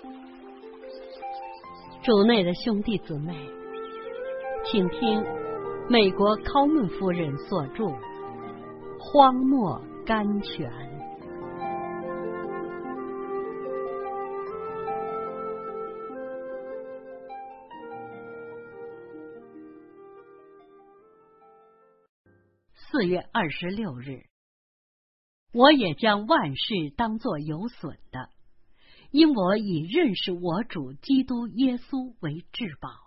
主内的兄弟姊妹，请听美国考门夫人所著《荒漠甘泉》。4月26日，我也将万事当作有损的，因我以认识我主基督耶稣为至宝。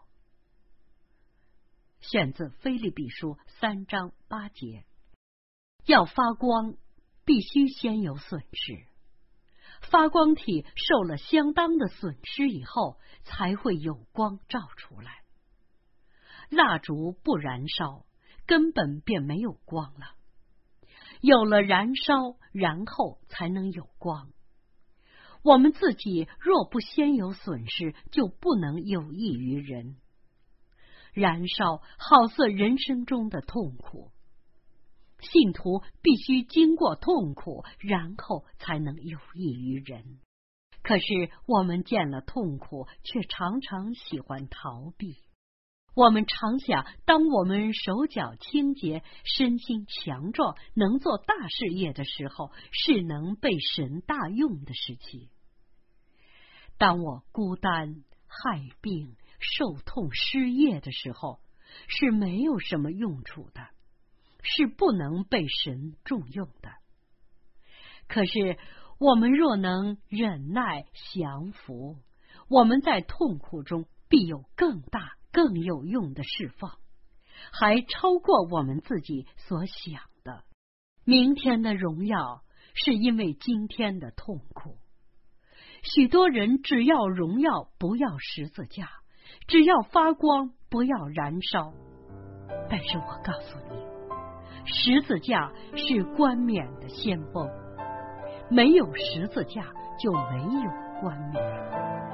选自腓立比书3章8节。要发光，必须先有损失。发光体受了相当的损失以后，才会有光照出来。蜡烛不燃烧，根本便没有光了。有了燃烧，然后才能有光。我们自己若不先有损失，就不能有益于人。燃烧好似人生中的痛苦，信徒必须经过痛苦，然后才能有益于人。可是我们见了痛苦，却常常喜欢逃避。我们常想，当我们手脚清洁，身心强壮，能做大事业的时候，是能被神大用的时期。当我孤单、害病、受痛、失业的时候，是没有什么用处的，是不能被神重用的。可是我们若能忍耐降服，我们在痛苦中必有更大更有用的释放，还超过我们自己所想的。明天的荣耀是因为今天的痛苦。许多人只要荣耀，不要十字架；只要发光，不要燃烧。但是我告诉你，十字架是冠冕的先锋，没有十字架就没有冠冕。